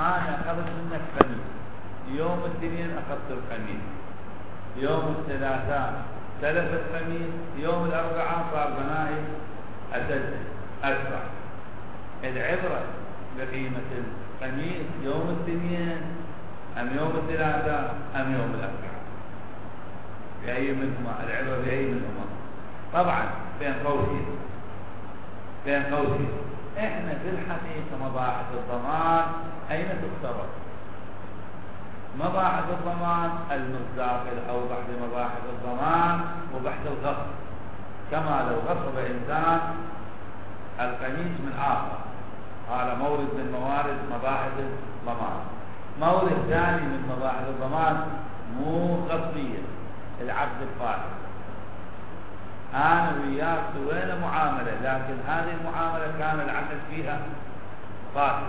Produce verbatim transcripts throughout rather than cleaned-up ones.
أنا أخذت منك خميس، يوم الاثنين أخذت الخميس، يوم الثلاثاء ثلاث الخميس، يوم الأربعاء صار بنائي أسد أسرع. العبرة بقيمة الخميس يوم الاثنين أم يوم الثلاثاء أم يوم الأربعاء، بأي منهما العبرة بأي منهما؟ طبعا بين قوسين بين قوسين احنا في الحقيقة مباحث الضمان أين تفترض؟ مباحث الضمان المصداق الأوضح لمباحث الضمان وبحث الغصب، كما لو غصب إنسان القميص من آخر، هذا مورد من موارد مباحث الضمان. مورد ثاني من مباحث الضمان مو غصبية، العقد الفاسد. أنا وياك سوينا معاملة، لكن هذه المعاملة كان العقد فيها فاسد،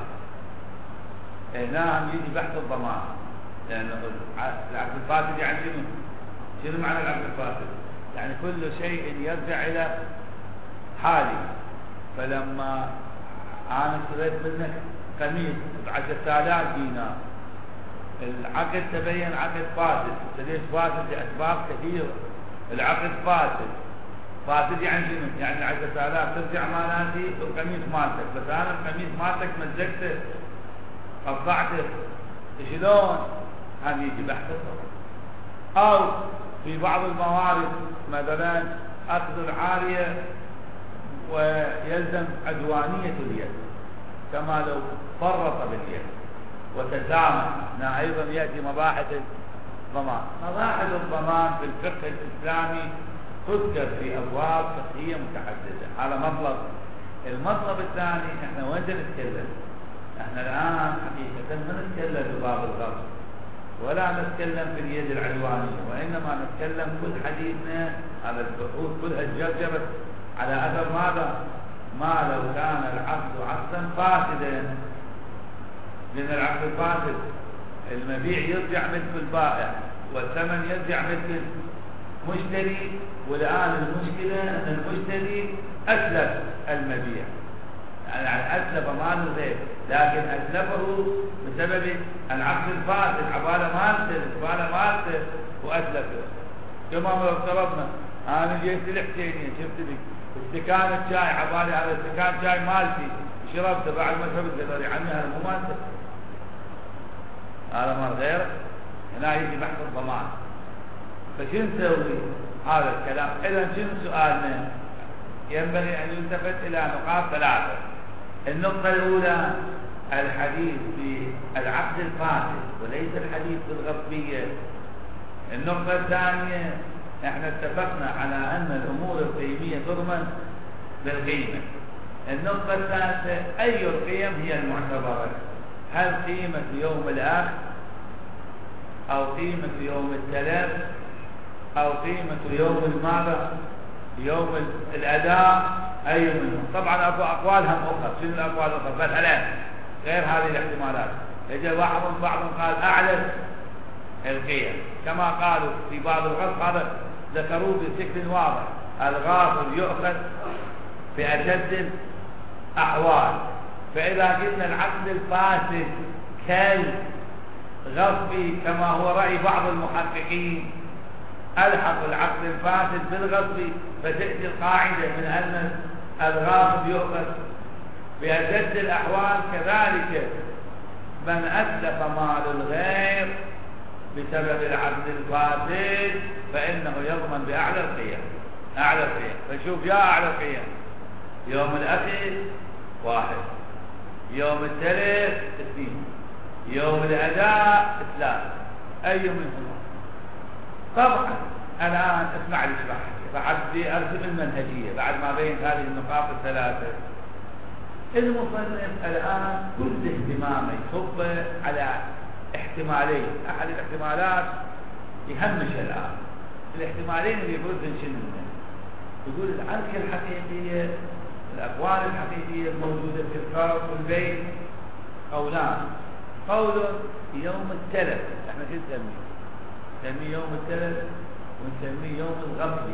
هنا يجي بحث الضمان، لأنه العقد الفاسد يعني شنو؟ شنو معنى العقد الفاسد؟ يعني كل شيء يرجع إلى حالي. فلما أنا اشتريت منك قميص بعشرة آلاف دينار، العقد تبين عقد فاسد، اشتريت فاسد لأسباب كثيرة، العقد فاسد. فاسد يعني شنو؟ يعني عشرة آلاف ترجع مالاتي والقميص مالتك، بس أنا القميص مالتك مزقته قطعته، شلون؟ هذا يجي بحث الضمان. أو في بعض الموارد مثلا أخذ العارية ويلزم عدوانية اليد، كما لو فرط باليد وتسامح، هنا أيضا يأتي مباحث الضمان. مباحث الضمان في الفقه الإسلامي تذكر في أبواب فقهية متعددة، هذا مطلب. المطلب الثاني احنا وين نتكلم؟ احنا الآن حقيقة ما نتكلم بباب الغصب ولا نتكلم في اليد العدوانية، وإنما نتكلم كل حديثنا على البحوث كلها تجرجرت على أثر ماذا؟ ما لو كان العقد عقدا فاسدا، لأن العقد الفاسد المبيع يرجع ملك البائع والثمن يرجع ملك المشتري، والآن المشكلة أن المشتري أسلف المبيع، يعني أسلف مال غير، لكن أسلفه بسبب العقد الفاسد، عبالة مالته عبالة مالته وأسلفه. كما لو افترضنا أنا جيت الحسينية شفت لي استكان الشاي، عبالي على استكان شاي مالتي شربته بعد ما شربت قدر يعني هذا مو مالته، هذا مال غيره. هنا يجي بحث الضمان. فشو نسوي هذا الكلام؟ إذا شنو سؤالنا؟ ينبغي أن يلتفت إلى نقاط ثلاثة. النقطة الأولى الحديث في العقد الفاسد وليس الحديث في الغصبية. النقطة الثانية احنا اتفقنا على أن الأمور القيمية تضمن بالقيمة. النقطة الثالثة أي القيم هي المعتبرة؟ هل قيمة يوم الأخذ أو قيمة يوم التلف أو قيمة يوم الماذا؟ يوم الأداء، أي منهم؟ طبعا أكو أقوال هم أخرى. شنو الأقوال الأخرى؟ مثلا غير هذه الاحتمالات، يجي بعضهم بعضهم قال أعلى القيم، كما قالوا في بعض الغصب هذا ذكروه بشكل واضح، الغاصب يؤخذ بأشد الأحوال. فإذا قلنا العقد الفاسد كالغصب كما هو رأي بعض المحققين، ألحق العقد الفاسد بالغصب، فتأتي القاعدة من أن الغاصب يؤخذ بأشد الأحوال. كذلك من أتلف مال الغير بسبب العقد الفاسد فإنه يضمن بأعلى القيم. أعلى القيم، فشوف يا أعلى القيم يوم الأخذ واحد، يوم التلف اثنين، يوم الأداء ثلاثة، أي منهما؟ طبعا الآن اسمع لي اشرح بعد دي أرسم المنهجية بعد ما بين هذه النقاط الثلاثة. المصنف الآن كل اهتمامه يصب على احتمالين. أحد الاحتمالات يهمش الآن، الاحتمالين اللي يبرزن شنو؟ يقول العركة الحقيقية، الأقوال الحقيقية الموجودة في القرض والبيع قولان. قول يوم التلف، احنا شو نسميه؟ نسميه يوم التلف ونسميه يوم الغصب.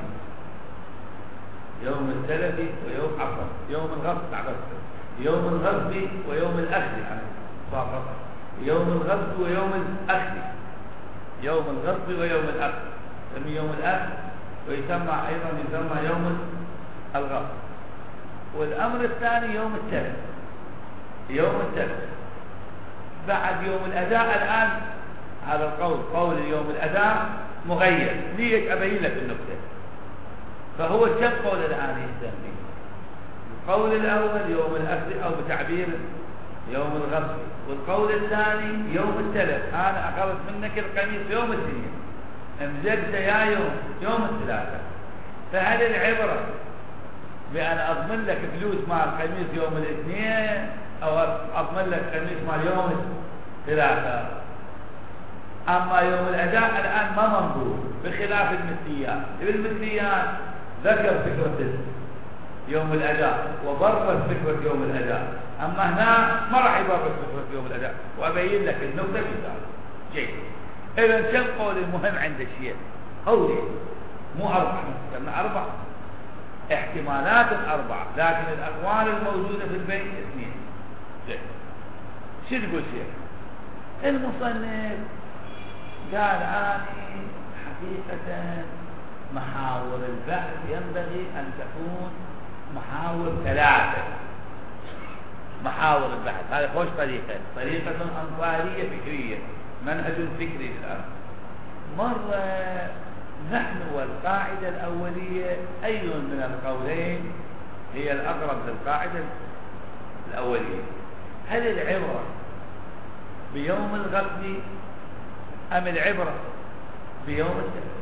يوم التلف ويوم عفوا يوم الغصب عفوا يوم الغصب ويوم الأخذ يعني صار غصب. يوم الغصب ويوم الأخذ، يوم الغصب ويوم الأخذ يسمى يوم الأخذ، ويسمى أيضا يسمى يوم الغصب. والأمر الثاني يوم التلف، يوم التلف بعد يوم الأداء. الآن هذا القول قول يوم الأداء مغير، ليش؟ أبين لك النكتة. فهو كم قول الآن يسميه؟ القول الأول يوم الأخذ أو بتعبير يوم الغصب، والقول الثاني يوم التلف. أنا أخذت منك القميص يوم الاثنين، امزجت يا يوم يوم الثلاثة. فهل العبرة بأن أضمن لك فلوس مع القميص يوم الاثنين أو أضمن لك قميص مع يوم الثلاثة؟ أما يوم الأداء الآن ما منظور، بخلاف المثليات. بالمثليات ذكر فكرة يوم الأداء وبرز فكرة يوم الأداء، أما هنا ما راح يبرز فكرة يوم الأداء، وأبين لك النكتة في ذلك. جيد. إذا كم قول المهم عند الشيء؟ قولين، مو أربعة، لأن أربعة احتمالات أربعة، لكن الأقوال الموجودة في البيت اثنين. جيد. شو تقول شيء؟ المصنف قال آني حقيقة محاور البحث ينبغي أن تكون محاور ثلاثة. محاور البحث هذا خوش طريقة، طريقة أنصارية فكرية، منهج فكري الآن. مرة نحن والقاعدة الأولية أي من القولين هي الأقرب للقاعدة الأولية؟ هل العبرة بيوم الغصب أم العبرة بيوم التلف؟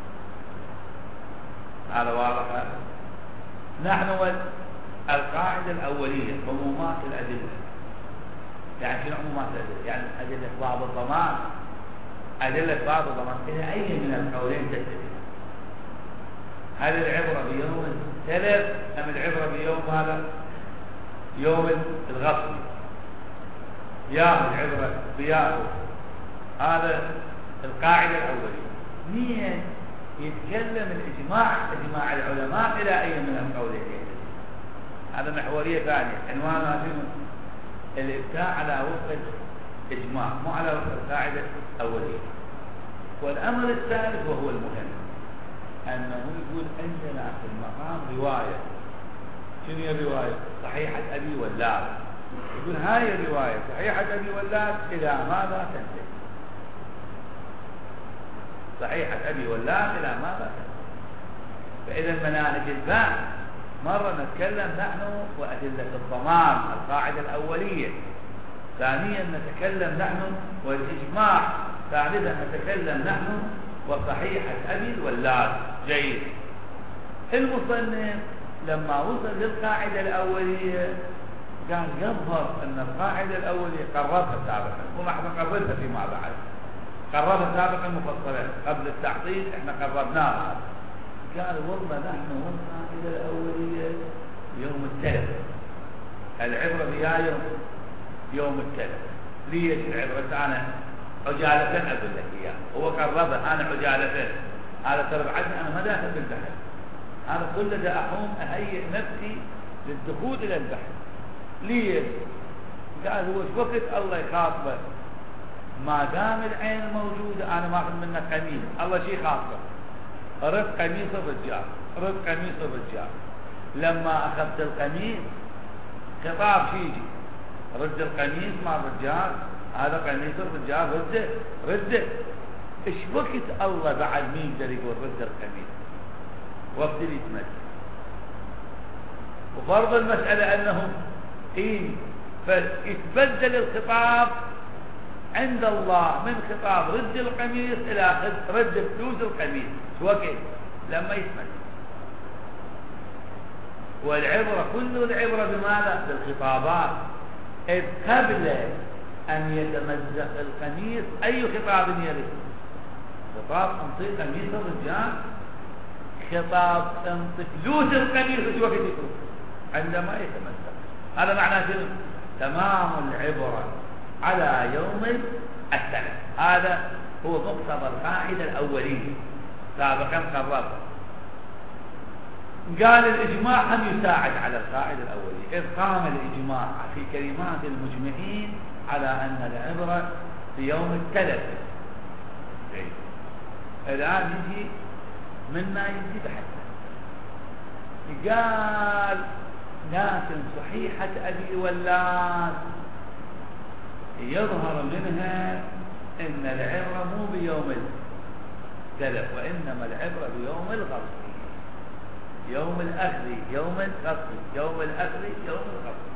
هذا واضح. نحن والقاعدة الأولية عمومات الأدلة. يعني شنو عمومات الأدلة؟ يعني أدلة باب الضمان، أدلة باب الضمان إلى أي من القولين تتفق؟ هل العبرة بيوم التلف أم العبرة بيوم هذا يوم الغصب؟ ياخذ العبرة بياخذ هذا القاعدة الأولية. مين يتكلم الإجماع إجماع العلماء إلى أي من القولين؟ هذا محورية ثانية عنوانها الإفتاء على وفق الإجماع مو على وفق القاعدة الأولية. والأمر الثالث وهو المهم أنه يقول عندنا في المقام رواية. شنو هي الرواية؟ صحيحة أبي ولاد. يقول هاي الرواية صحيحة أبي ولاد إلى ماذا تنتهي؟ صحيحة أبي ولاد إلى ماذا تنتهي؟ فإذا مناهج البحث مرة نتكلم نحن وأدلة الضمان القاعدة الأولية، ثانيا نتكلم نحن والإجماع، ثالثا نتكلم نحن وصحيحة أبي الولاد. جيد. المصنف لما وصل للقاعدة الأولية قال يظهر أن القاعدة الأولية قررتها سابقا وما احنا قررتها فيما بعد، قررها سابقا مفصلة قبل التعطيل احنا قررناها. قال والله نحن والقاعدة الأولية يوم التلف، العبرة بها يوم يوم التلف. ليش العبرة؟ أنا عجالة أقول لك إياه، هو قربها أنا عجالة، هذا تربعتني أنا ما داخل بالبحث، أنا كل ده أحوم أهيئ نفسي للدخول إلى البحث. ليش؟ قال هو وقت الله يخاطبه ما دام العين موجودة أنا ما أخذ منك قميص، الله شيء خاطبه رد قميص الرجال، رد قميص الرجال. لما أخذت القميص خطاب شيجي رد القميص مع الرجال، هذا قميص الرجال رده رده. ايش وقت الله بعد مين يقدر يقول رد القميص؟ وقت اللي يتمثل. وفرض المسألة أنه إيه فيتبدل الخطاب عند الله من خطاب رد القميص إلى رد فلوس القميص. شو وقت؟ لما يتمثل. والعبرة كل العبرة بماذا؟ بالخطابات. إذ قبل أن يتمزق القميص أي خطاب يرد؟ خطاب انطي قميص الرجال، خطاب انطي فلوس القميص. شو وقت يكون؟ عندما يتمزق. هذا معناه شنو؟ تمام العبرة على يوم التلف. هذا هو مقتضى القاعدة الأولية سابقا قررت. قال الإجماع هم يساعد على القاعدة الأولية، إذ قام الإجماع في كلمات المجمعين على أن العبرة في يوم التلف. الآن يجي مما يجي بحثه، قال لكن صحيحة أبي ولاد يظهر منها إن العبرة مو بيوم التلف، وإنما العبرة بيوم الغصب، يوم الأخذ، يوم الغصب، يوم الأخذ، يوم الغصب.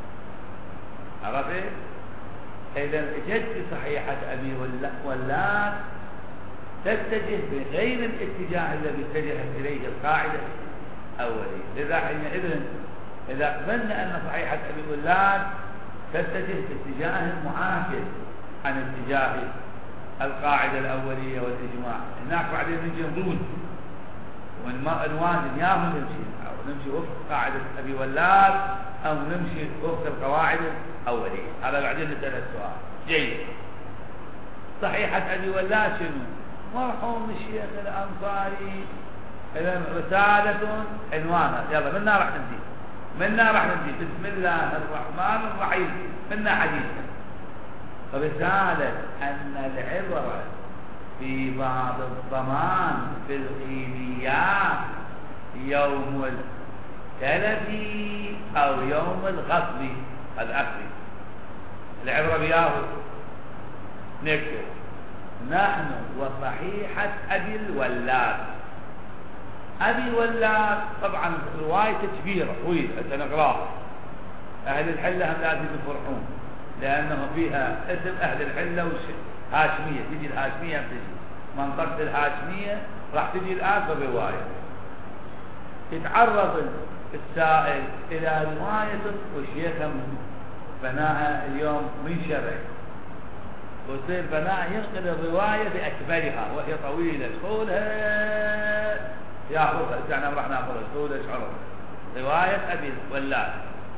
عرفت؟ إذا جد صحيحة أبي ولاد تتجه بغير الاتجاه الذي اتجهت إليه القاعدة الأولية. لذا حينئذ إذا قبلنا أن صحيحة أبي ولاد تتجه باتجاه معاكس عن اتجاه القاعدة الأولية والإجماع، هناك بعدين نجي نضول ونوازن، يا هم نمشي أو نمشي وفق قاعدة أبي ولاد أو نمشي وفق القواعد الأولية. هذا بعدين نسأل السؤال. جيد. صحيحة أبي ولاد شنو؟ مرحوم الشيخ الأنصاري إذا رسالة عنوانها، يلا منا راح نبدي منا راح نبدي بسم الله الرحمن الرحيم، منا حديث رسالة أن العبرة في بعض الضمان في الغيبيات يوم التلف أو يوم الغصب الأخذ. العبرة بياه نكتب نحن وصحيحة أبي الولاد. أبي الولاد طبعا رواية كبيرة طويلة سنقراها، أهل الحلة هم لازم يفرحون لأنه فيها اسم أهل الحلة والهاشمية، تجي الهاشمية بتجي منطقة الهاشمية راح تجي الآن بالرواية. يتعرض السائل إلى رواية وشيخا بناها اليوم من شرع، ويصير بناء ينقل الرواية بأكبرها وهي طويلة تقولها ياخذها يعني راح ناخذها تقولها شعرها رواية أبي الولاد.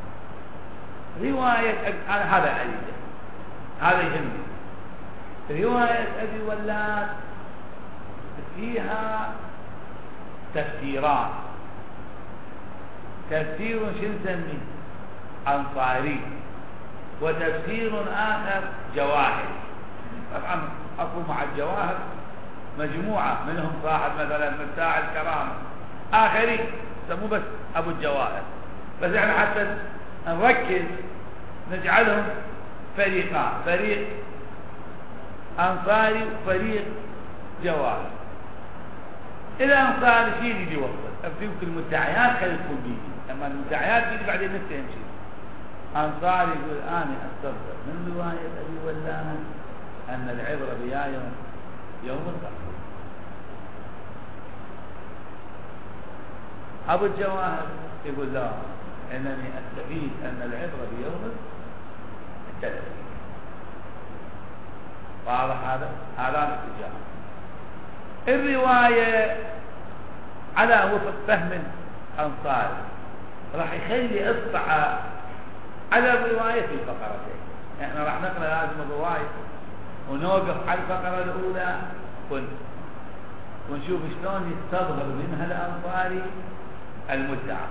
رواية أبي أنا هذا علي هذا يهمني. رواية أبي ولاد فيها تفسيران، تفسير شو نسميه أنصاري، وتفسير آخر جواهر. طبعا أكو مع الجواهر مجموعة منهم صاحب مثلا مفتاح الكرامة، آخرين سموه بس أبو الجواهر، بس احنا حتى نركز نجعلهم فريقان، فريق أنصاري وفريق جواهر. إلى أنصاري شيء يجي وصل يمكن المدعيات خلي تكون بيجي، أما المدعيات بيجي بعدين نفتهم شيء. أنصاري يقول أنا أستفسر من رواية أبي ولاد أن العبرة بيا يوم يوم الغصب. أبو الجواهر يقول لا، إنني أستفيد أن العبرة بيوم التلف. واضح هذا؟ هذا الاتجاه. الرواية على وفق فهم أنصاري راح يخلي إصبع على الرواية في الفقرتين. احنا راح نقرأ لازم الرواية ونوقف على الفقرة الأولى ونشوف شلون يستظهر منها الأنصاري المدعى،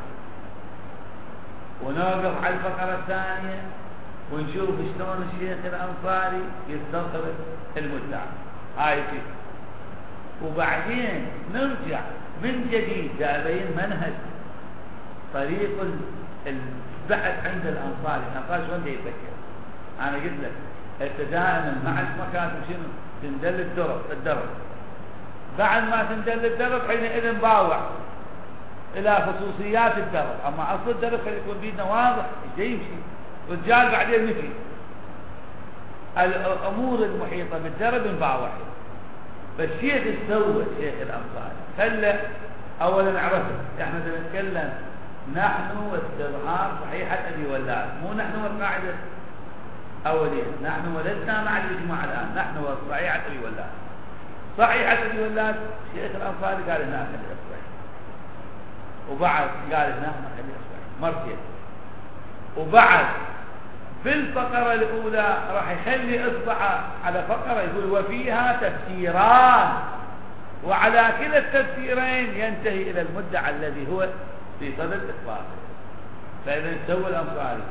ونوقف على الفقرة الثانية ونشوف شلون الشيخ الأنصاري يستظهر المدعى. هاي شيء. وبعدين نرجع من جديد تابعين منهج طريق البحث عند الأنصاري. الأنصاري شلون يفكر؟ أنا قلت لك أنت دائما مع المكاتب شنو؟ تندل الدرب الدرب بعد ما تندل الدرب حينئذ باوع إلى خصوصيات الدرب، أما أصل الدرب خلي يكون بيدنا واضح إيش يمشي رجال بعدين نفي الأمور المحيطة بالدرب نباوع. فالشيخ استوى الشيخ الأنصاري خلى أولا عرفت احنا نتكلم نحن واستظهار صحيحة أبي ولاد، مو نحن والقاعدة أولين، نحن ولدنا مع الإجماع الآن، نحن وصحيحة أبي ولاد. صحيحة أبي ولاد الشيخ الأنصاري قال هنا خليها صحيح، وبعد قال هنا خليها صحيح مرتين، وبعد في الفقرة الأولى راح يخلي إصبع على فقرة يقول وفيها تفسيران، وعلى كلا التفسيرين ينتهي إلى المدعى الذي هو في صدد إثباته. فإذا سوى الأنصاري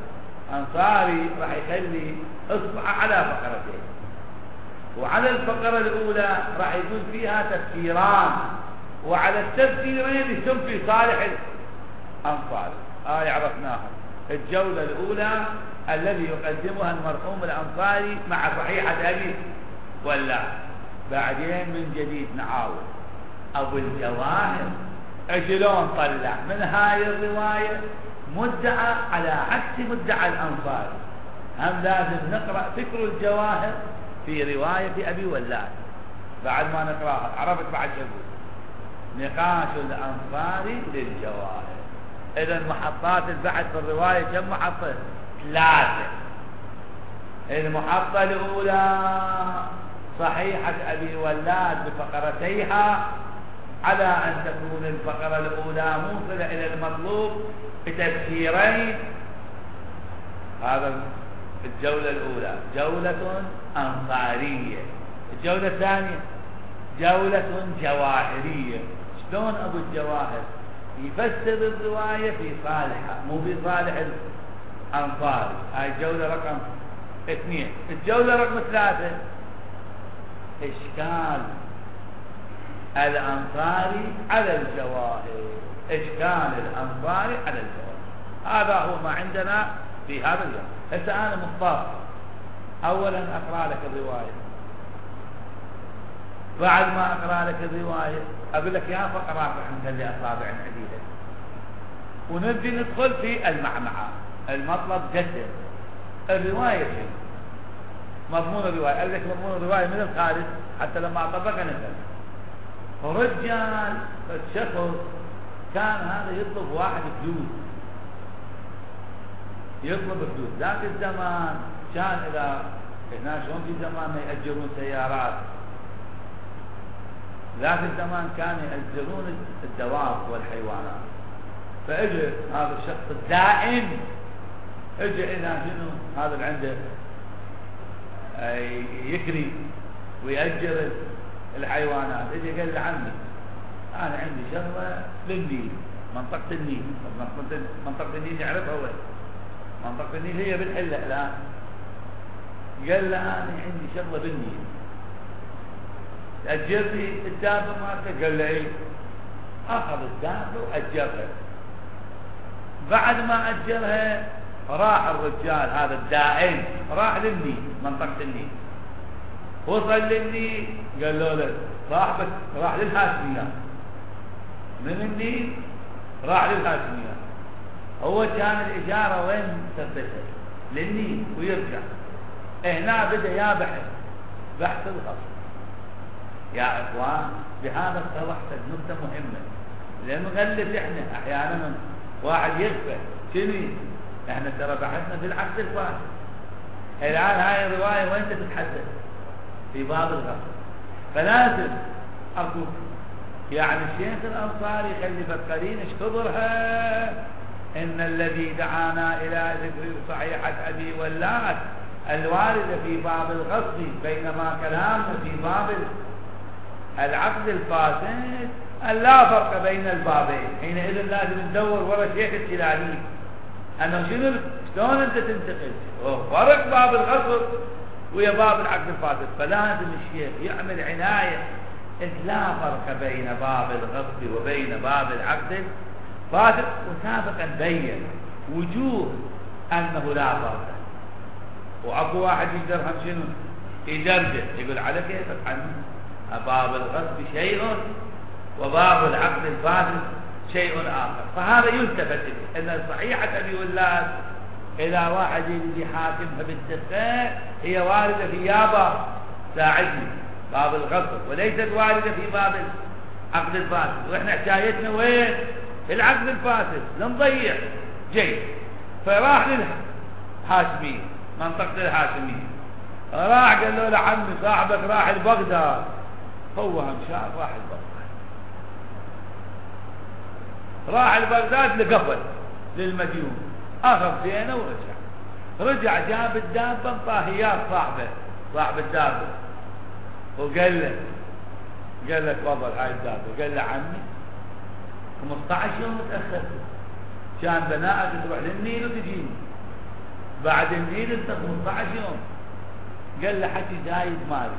أنصاري راح يخلي إصبعه على فقرتين، وعلى الفقرة الأولى راح يكون فيها تفسيران، وعلى التفسيرين يتم في صالح الأنصاري. آه عرفناها. الجولة الأولى الذي يقدمها المرحوم الأنصاري مع صحيحة أبي ولا بعدين من جديد نعاود أبو الجواهر شلون طلع من هاي الرواية مدعى على عكس مدعى الأنصاري. هم لازم نقرأ فكر الجواهر في رواية أبي ولاد بعد ما نقرأها. عرفت بعد شبه نقاش الأنصاري للجواهر. إذا محطات البحث في الرواية كم محطة؟ ثلاثة. المحطة الأولى صحيحة أبي ولاد بفقرتيها على أن تكون الفقرة الأولى موصلة إلى المطلوب بتفسيرين. هذا الجولة الأولى جولة أنصارية. الجولة الثانية جولة جواهرية. شلون أبو الجواهر يفسر الرواية في صالحة مو في صالح الأنصاري. هاي الجولة رقم اثنين. الجولة رقم ثلاثة إشكال الأنصاري على الجواهر. إشكال الأنصاري على الجواهر هذا هو ما عندنا في هذا اليوم. هسه أنا مضطر أولا أقرأ لك الرواية، بعد ما أقرأ لك الرواية أقول لك يا فقرات رح نخلي أصابع عديدة ونبدي ندخل في المعمعة. المطلب جسر الرواية شنو؟ مضمون الرواية. قال لك مضمون الرواية من الخارج حتى لما أطبقها نفهم. رجال الشخص كان هذا يطلب واحد فلوس، يطلب فلوس. ذاك الزمان كان إذا هنا شلون في زمان ما يأجرون سيارات، ذاك الزمان كان يأجرون الدواب والحيوانات. فاجى هذا الشخص الدائم اجى الى شنو هذا اللي عنده يكري ويأجر الحيوانات. اجى قال له عمي انا عندي شغله للنيل، منطقه النيل. منطقه منطقه النيل نعرفها وين؟ منطقه النيل هي بالحله الان. قال له انا عندي شغله بالنيل، أجر لي الدابة مالته؟ قال له ايه. أخذ الدابة وأجرها. بعد ما أجرها راح الرجال هذا الدائم راح للنيل، منطقة النيل. وصل للنيل قال له له صاحبك راح للهاشميات. من النيل راح للهاشميات. هو كان الإجارة وين تنتشر؟ للنيل ويرجع. هنا بدأ يا بحث بحث الغصب. يا اخوان بهذا اصطلحت نقطة مهمة، لأنه غلت احنا احيانا واحد يغفل شنو احنا ترى بحثنا في العقد الفاسد. الان هاي الرواية وين تتحدث؟ في باب الغصب. فلازم اقول يعني الشيخ الأنصاري خلي فكرين ايش كبرها ان الذي دعانا الى ذكر صحيحة ابي ولاد الواردة في باب الغصب، بينما كلامنا في باب العقد الفاسد لا فرق بين البابين. حينئذ لازم ندور ورا شيخ الكلالي انه شنو شلون انت تنتقل فرق باب الغصب ويا باب العقد الفاسد. فلازم الشيخ يعمل عناية لا فرق بين باب الغصب وبين باب العقد الفاسد. وسابقا بين وجوه انه لا فرق. واكو واحد يقدر شنو يدرجه يقول على كيفك عنه باب الغصب شيء وباب العقد الفاسد شيء آخر. فهذا يلتفت إليه أن صحيحة أبي ولاد إذا واحد يجي حاكمها بالدقة هي واردة في يابا ساعدني باب الغصب، وليست واردة في باب العقد الفاسد. وإحنا حكايتنا وين؟ العقد الفاسد لنضيع جيد. فراح للحاشمية، منطقة الحاشمية، راح قال له لعمي صاحبك راح لبغداد. هو هم شاف راح لبغداد، راح لبغداد لقفل للمديون، اخذ زينه ورجع. رجع جاب الدابه طاهيات صاحبه صاحب الدابه وقال له قال له تفضل هاي الدابه. قال له عمي خمسة عشر يوم متاخر كان بناءك تروح للنيل وتجيني. بعد نعيد انت خمسة عشر يوم. قال له حكي زايد مالي،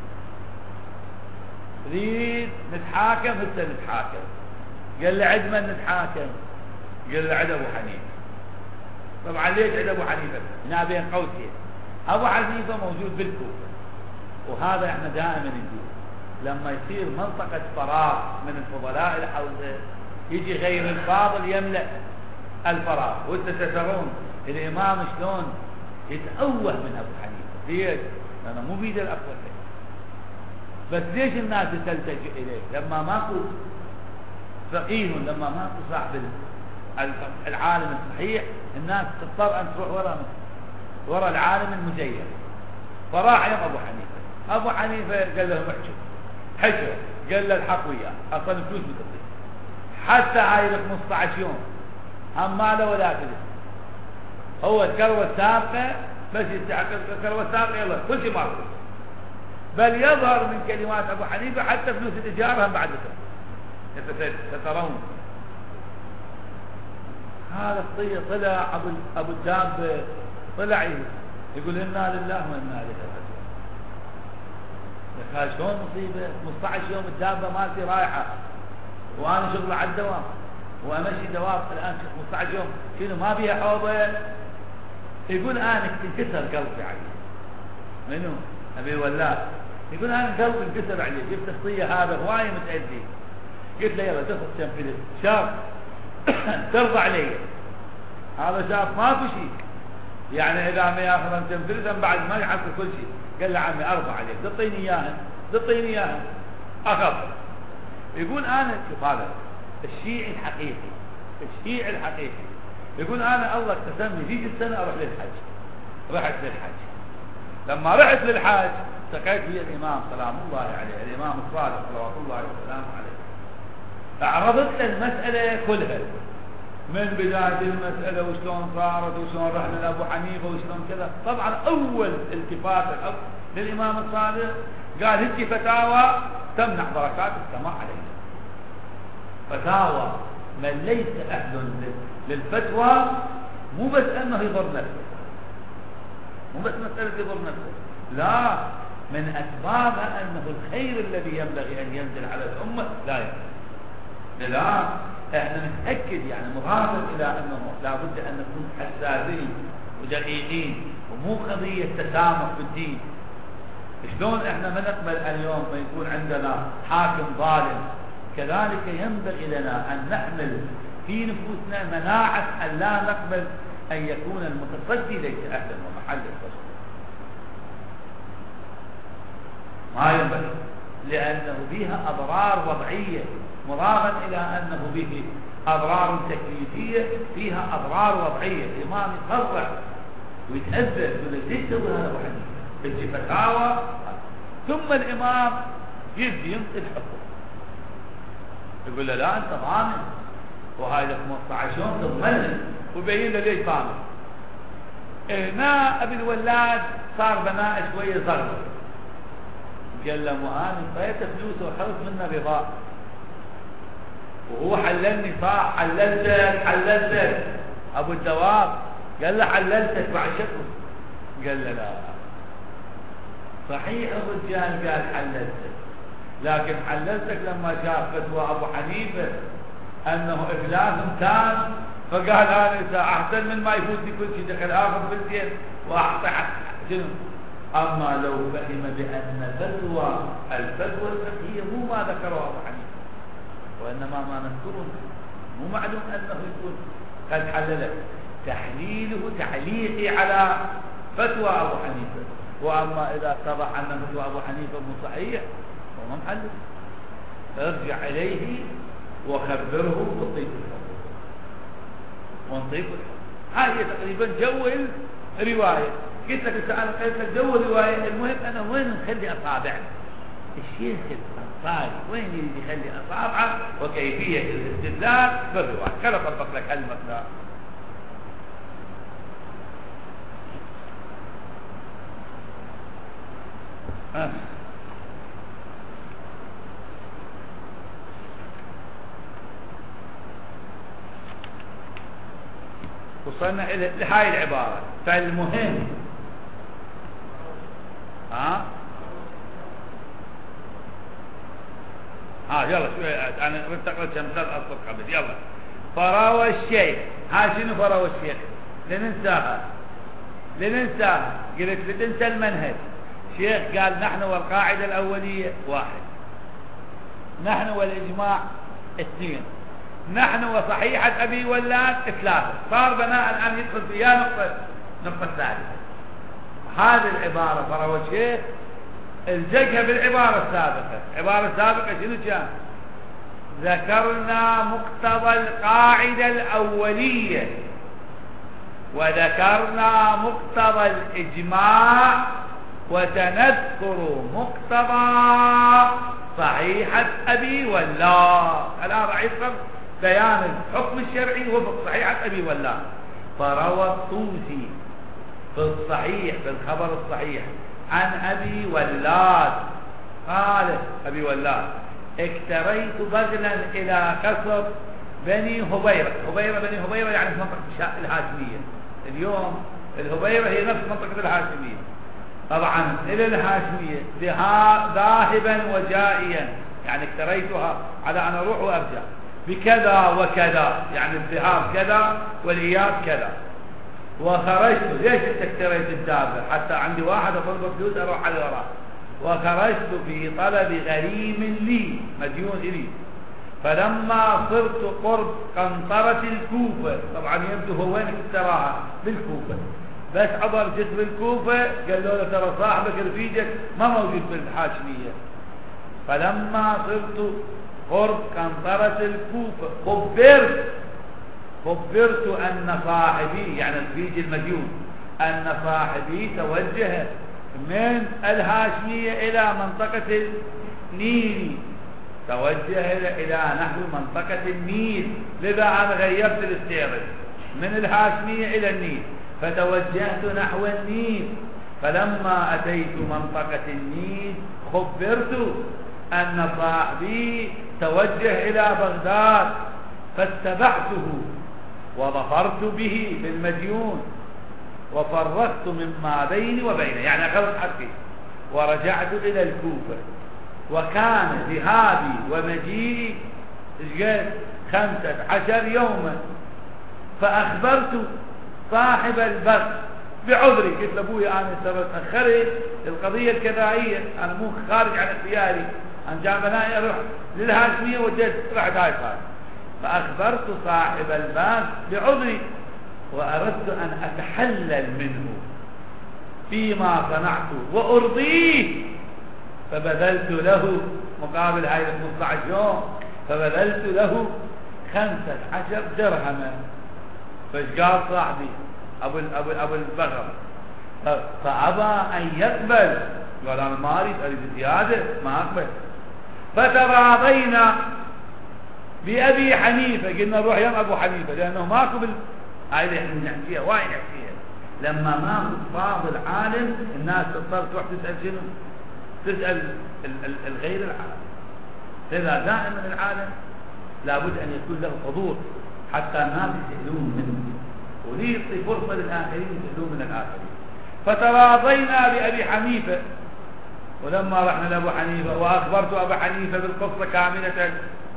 ريد نتحاكم هسه نتحاكم. قال له عد من نتحاكم؟ قال له عد ابو حنيفه. طبعا ليش عد ابو حنيفه؟ هنا بين قوسين ابو حنيفه موجود بالكوفه، وهذا احنا دائما نقول لما يصير منطقه فراغ من الفضلاء الحوزه يجي غير الفاضل يملا الفراغ. وانت ترون الامام شلون يتأوه من ابو حنيفه. ليش؟ لانه مو بيد الافضل لك. بس ليش الناس تلتجئ اليه؟ لما ماكو فقيه، لما ماكو صاحب العالم الصحيح، الناس تضطر ان تروح ورا ورا العالم المزيف. فراح يوم ابو حنيفه، ابو حنيفه قال لهم احجوا، حجوا، قال له الحق وياه، اصلا فلوس بتعطيه حتى هاي ال خمسة عشر يوم هم ماله ولا فلوس. هو الكروه السابقه بس يستحق الكروه السابقه، يلا كل شيء ماله. بل يظهر من كلمات ابو حنيفه حتى فلوس الايجار هم بعد ذلك سترون. هذا الطية طلع ابو ابو الدابه طلع يقول انا لله وانا اليه راجعون. شلون مصيبه؟ خمسة عشر يوم الدابه مالتي رايحه وانا شغله على الدوام وامشي دوام الان خمسة عشر يوم شنو ما بيها حوضه. يقول انا انكسر قلبي عليه. منو؟ ابي الولاد. يقول انا قلبي انكسر عليه، جبت الطية هذا هواي متأذي. قلت له يلا تاخذ كم فلس شاف ترضى علي. هذا شاف ما في شيء، يعني اذا ما ياخذ انت فلس بعد ما يحصل كل شيء. قال له عمي ارضى عليك، تعطيني اياها تعطيني اياها اخذ. يقول انا شوف هذا الشيعي الحقيقي، الشيعي الحقيقي يقول انا الله اقتسمني فيك السنه اروح للحج. رحت للحج، لما رحت للحج التقيت بي الامام سلام الله عليه، الامام الصادق صلوات الله وسلامه عليه. اعرضت له المساله كلها من بدايه المساله وشلون صارت وشلون رحنا لابو حنيفه وشلون كذا. طبعا اول التفاته للامام الصادق قال هيك فتاوى تمنع بركات السماء علينا. فتاوى من ليس اهل للفتوى، مو بس انه يضر نفسه، مو بس مساله يضر نفسه، لا، من اسبابها انه الخير الذي ينبغي ان ينزل على الامه لا ينزل. لا، احنا نتاكد يعني مغادر الى انه لابد ان نكون حساسين ودقيقين، ومو قضيه تسامح في الدين. شلون احنا ما نقبل اليوم ما يكون عندنا حاكم ظالم، كذلك ينبغي لنا ان نحمل في نفوسنا مناعه ان لا نقبل ان يكون المتصدي ليس اهلا ومحل التصدي. ما ينبغي، لانه فيها اضرار وضعيه، مضافا الى انه به اضرار تكليفيه، فيها اضرار وضعيه. الامام يتفرع ويتاذى يقول ليش تسوي هذا ابو حنيفه؟ تجي فتاوى، ثم الامام يجي ينطي الحكم يقول له لا انت ضامن، وهاي لك خمسة عشر يوم تضمن، وبين له ليش ضامن. هنا ابي الولاد صار بناء شويه صغر، قال له مهاني طيت فلوسه وحرص منه رضا، وهو حللني صح، حللتك حللتك ابو الدواب. قال له حللتك بعد شكر. قال له لا صحيح الرجال قال حللتك، لكن حللتك لما شاف فتوى ابو حنيفه انه افلاس تام، فقال انا اذا احسن من ما يفوتني كل شيء دخل اخذ بالزين واعطي شنو. اما لو فهم بان فتوى الفتوى الفقهيه مو ما ذكره ابو حنيفه، وانما ما نذكره مو معلوم انه يكون قد حلله، تحليله تعليقي على فتوى ابو حنيفه. واما اذا اتضح ان فتوى ابو حنيفه مو صحيح فهو محلل، ارجع اليه وخبره بالطيب الحكم ونطيب الحكم. هاي تقريبا جو الروايه. قلت لك انا قلت لك جو الروايه، المهم انا وين نخلي اصابعنا؟ الشيخ الانصاري وين يريد يخلي اصابعه وكيفيه الاستدلال بالروايه. خليني اطبق لك هالمقدار. آه. وصلنا إلى هاي العبارة: فالمهم ها ها يلا شوي انا قلت اقرا كم ثلاث اسطر قبل. يلا فراوى الشيخ. ها شنو فراوى الشيخ؟ لننساها لننساها قلت لتنسى المنهج. شيخ قال نحن والقاعدة الأولية واحد، نحن والإجماع اثنين، نحن وصحيحة أبي ولاد ثلاثة. صار بناء الآن يدخل فيها نقطة نقطة ثالثة. هذه العبارة فروى الشيخ الجكها بالعبارة السابقة. العبارة السابقة شنو كان؟ ذكرنا مقتضى القاعدة الأولية وذكرنا مقتضى الإجماع وسنذكر مقتضى صحيحة أبي ولاد. الآن راح يذكر بيان الحكم الشرعي وفق صحيحة أبي ولاد. فروى الطوسي في الصحيح في الخبر الصحيح عن أبي ولاد قال أبي ولاد اكتريت بغلا إلى قصر بني هبيرة. هبيرة بني هبيرة يعني في منطقة الهاشمية. اليوم الهبيرة هي نفس منطقة الهاشمية. طبعا إلى الهاشمية ذاهبا وجائيا، يعني اكتريتها على أن أروح وأرجع بكذا وكذا، يعني الذهاب كذا والإياب كذا. وخرجت، ليش اكتريت الدابة؟ حتى عندي واحد أطلب فلوس أروح على وراء. وخرجت في طلب غريم لي مديون إلي، فلما صرت قرب قنطرة الكوفة، طبعا يبدو هو وين اكتراها؟ بالكوفة. بس عبر جسر الكوفة قالوا له ترى صاحبك رفيجك ما موجود في الحاشمية. فلما صرت قرب قنطرة الكوفة خبرت خبرت أن صاحبي يعني رفيج المديون أن صاحبي توجه من الهاشمية إلى منطقة النيل، توجه إلى نحو منطقة النيل. لذا أنا غيرت الاستيراد من الهاشمية إلى النيل، فتوجهت نحو النيل. فلما أتيت منطقة النيل خبرت أن صاحبي توجه إلى بغداد، فاتبعته وظفرت به بالمديون وفرقت مما بيني وبينه، يعني أخذت حقي ورجعت إلى الكوفة. وكان ذهابي ومجيئي خمسة عشر يوما. فأخبرت صاحب البغ بعذري، قلت لأبوي أنا ترى تأخرت القضية الكذائية، أنا مو خارج عن اختياري، أنا جاء بنائي أروح للهاشمية وجدت رحت هاي خارج. فأخبرت صاحب البغ بعذري وأردت أن أتحلل منه فيما صنعت وأرضيه، فبذلت له مقابل هاي خمسة عشر يوم، فبذلت له خمسة عشر درهما. فايش قال صاحبي أبو أبو أبو البغر؟ فأبى أن يقبل، قال أنا ما أريد أريد زيادة ما أقبل. فتراضينا بأبي حنيفة، قلنا نروح يم أبو حنيفة لأنه ماكو بال هاي اللي احنا نحكيها وايد نحكيها. لما ماكو فاضل عالم الناس تضطر تروح تسأل شنو؟ تسأل ال ال الغير العالم. لذا دائما العالم لابد أن يكون له حضور حتى الناس يسألون منه وليعطي فرصة للآخرين يسألون من الآخرين. فتراضينا بأبي حنيفة. ولما رحنا لأبو حنيفة وأخبرت أبو حنيفة بالقصة كاملة،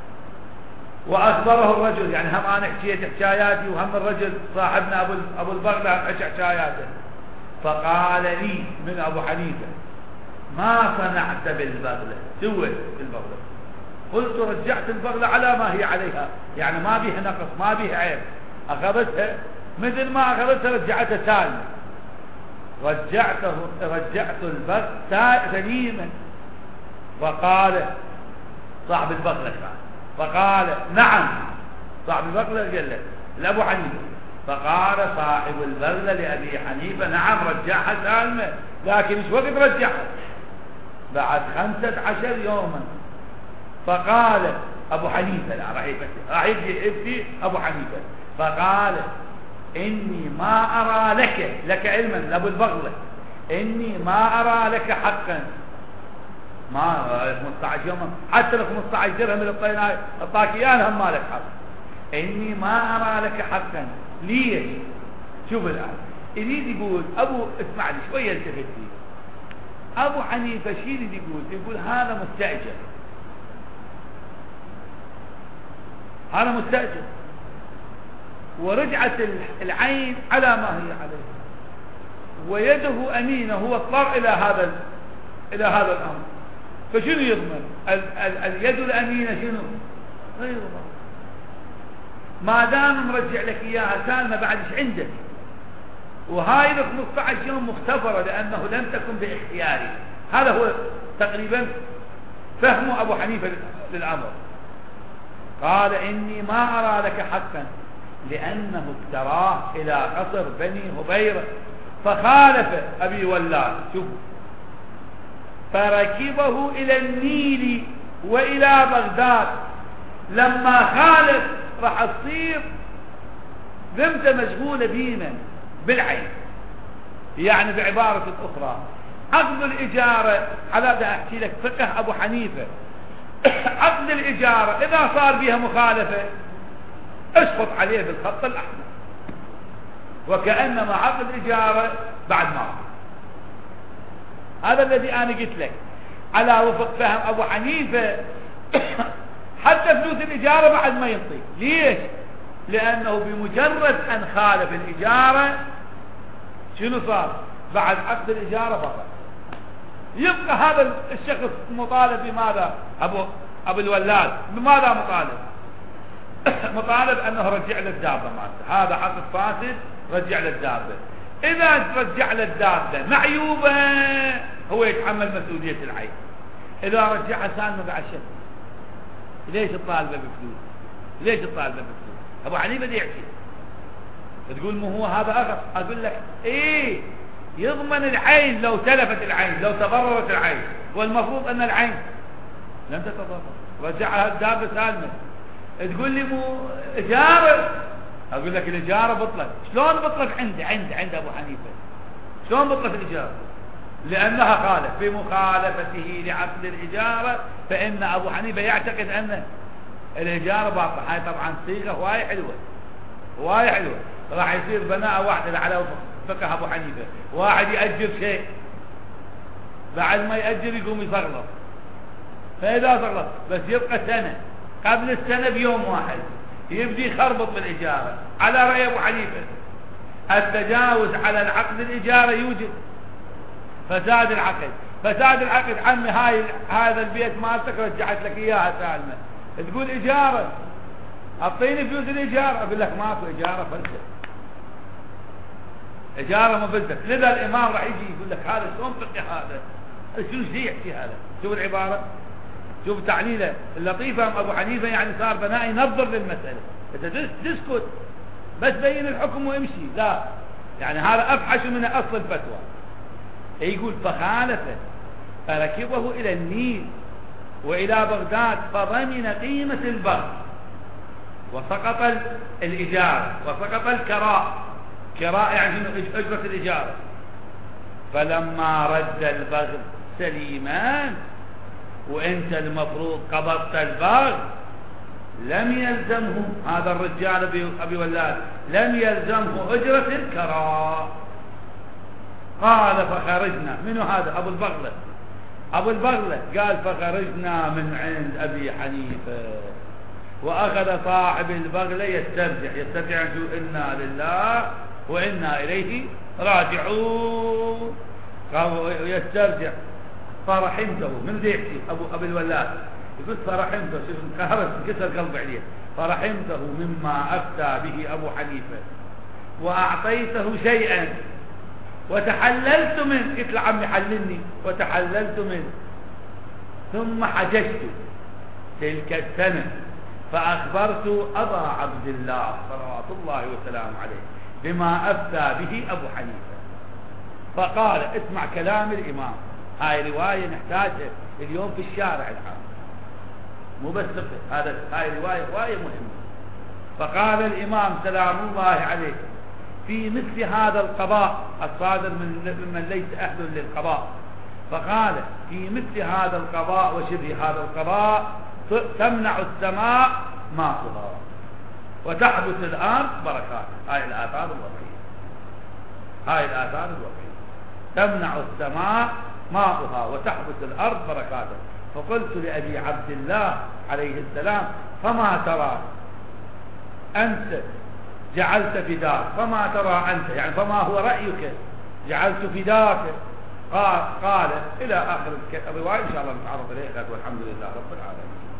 وأخبره الرجل، يعني هم أنا حكيت حكاياتي وهم الرجل صاحبنا أبو أبو البغلة حكى حكاياته. فقال لي من أبو حنيفة ما صنعت بالبغلة؟ سوت بالبغلة. قلت رجعت البغلة على ما هي عليها، يعني ما بيها نقص ما بيها عيب، أخذتها مثل ما أخذتها رجعتها سالمة. رجعته رجعت البغل سليما. فقال صاحب البغلة كان فقال نعم صاحب البغلة قال له لأبو حنيفة. فقال صاحب البغلة لأبي حنيفة نعم رجعها سالمة، لكن ايش وقت رجعها؟ بعد خمسة عشر يوما. فقال أبو حنيفة لا راح يفتي راح يجي يفتي أبو حنيفة. فقال إني ما أرى لك لك علما لأبو البغلة إني ما أرى لك حقا، ما خمسة عشر يوما حتى لو خمسة عشر درهم اللي الطيناي الطاكيان هم مالك حق. إني ما أرى لك حقا. ليش؟ شوف الآن يريد يقول أبو اسمع لي شوية التفت لي. أبو حنيفة شي يريد يقول؟ يقول هذا مستأجر، هذا مستأجر ورجعت العين على ما هي عليه ويده أمينة، هو اضطر إلى هذا إلى هذا الأمر، فشنو يضمن؟ ال ال اليد الأمينة شنو؟ غير ما دام مرجع لك إياها سالمة بعد ايش عندك؟ وهاي ال خمسة عشر يوم مختبرة لأنه لم تكن باختياري. هذا هو تقريبا فهم أبو حنيفة للأمر. قال إني ما أرى لك حقا لأنه ابتراه إلى قصر بني هبيرة فخالف أبي ولاد، شوف، فركبه إلى النيل وإلى بغداد. لما خالف راح تصير ذمته مشغولة بينا بالعين. يعني بعبارة أخرى عقد الإجارة، على ده أحكي لك فقه أبو حنيفة، عقد الإجارة إذا صار بها مخالفة اسقط عليه بالخط الأحمر، وكأنما عقد الإجارة بعد ما. هذا الذي أنا قلت لك على وفق فهم أبو حنيفة. حتى فلوس الإجارة بعد ما ينطي. ليش؟ لأنه بمجرد أن خالف الإجارة شنو صار؟ بعد عقد الإجارة فقط يبقى هذا الشخص مطالب بماذا؟ أبو أبو الولاد بماذا مطالب؟ مطالب أنه رجع للدابة مالته. هذا عقد فاسد، رجع للدابة. إذا رجع للدابة معيوبة هو يتحمل مسؤولية العين. إذا رجعها سالمة بعد شك، ليش الطالبة بفلوس؟ ليش الطالبة بفلوس؟ أبو حنيفة دي يحكي تقول مو هو هذا أغر. أقول لك إيه، يضمن العين لو تلفت العين، لو تضررت العين، والمفروض أن العين لم تتضرر، رجعها الدابة سالمة. تقول لي مو إجارة. أقول لك الإجارة بطلت. شلون بطلت؟ عندي عند عند أبو حنيفة شلون بطلت الإجارة؟ لأنها خالف. بمخالفته لعقد الإجارة فإن أبو حنيفة يعتقد أن الإجارة باطلة. هاي طبعا صيغة هواي حلوة هواي حلوة. راح يصير بناء واحدة على فقه أبو حنيفة. واحد يأجر شيء بعد ما يأجر يقوم يصغلط، فإذا صغلط بس يبقى سنة، قبل السنة بيوم واحد يبدي يخربط بالإجارة. على رأي أبو حنيفة التجاوز على العقد الإجارة يوجب فساد العقد. فساد العقد عمي هاي هذا البيت مالتك رجعت لك إياها سالمة، تقول إجارة أعطيني فلوس الإجارة، أقول لك ماكو إجارة فلسة، إجارة ما فلسة. لذا الإمام راح يجي يقول لك هذا شلون فقه هذا؟ شو زي يحكي هذا؟ شوف العبارة، شوف تعليله اللطيفة. أبو حنيفة يعني صار بناء ينظر للمسألة. أنت تسكت بس بين الحكم وامشي، لا، يعني هذا أفحش من أصل الفتوى. يقول فخالفه فركبه إلى النيل وإلى بغداد فضمن قيمة البغل وسقط الإجارة وسقط الكراء. كراء يعني أجرة الإجارة. فلما رد البغل سليمان وانت المفروض قبضت البغل لم يلزمه هذا الرجال أبي ولاد، لم يلزمه أجرة الكراء. قال فخرجنا. منو هذا؟ أبو البغلة. أبو البغلة قال فخرجنا من عند أبي حنيفة. وأخذ صاحب البغلة يسترجع يسترجع إنا لله وإنا إليه راجعون. يسترجع فرحمته. من ذي يحكي أبو أبي الولاد يقول فرحمته، شوف انقهرت كسر قلب عليه. فرحمته مما أفتى به أبو حنيفة وأعطيته شيئا وتحللت منه. قلت لعمي حللني وتحللت منه. ثم حججت تلك السنة فأخبرت أبا عبد الله صلوات الله وسلامه عليه بما أفتى به أبو حنيفة. فقال اسمع كلام الإمام. هاي رواية نحتاجها اليوم في الشارع العام، مو بس فقه، هذا هاي رواية رواية مهمة. فقال الإمام سلام الله عليه في مثل هذا القضاء الصادر من من ليس أهل للقضاء، فقال في مثل هذا القضاء وشبه هذا القضاء تمنع السماء ماءها وتحبس الأرض بركات. هاي الآثار الوضعية. هاي الآثار الوقعية تمنع السماء ماؤها وتحبس الأرض بركاته. فقلت لأبي عبد الله عليه السلام فما ترى أنت جعلت فداك، فما ترى أنت يعني فما هو رأيك جعلت فداك؟ قال, قال إلى آخر الرواية إن شاء الله نتعرض إليها، والحمد لله رب العالمين.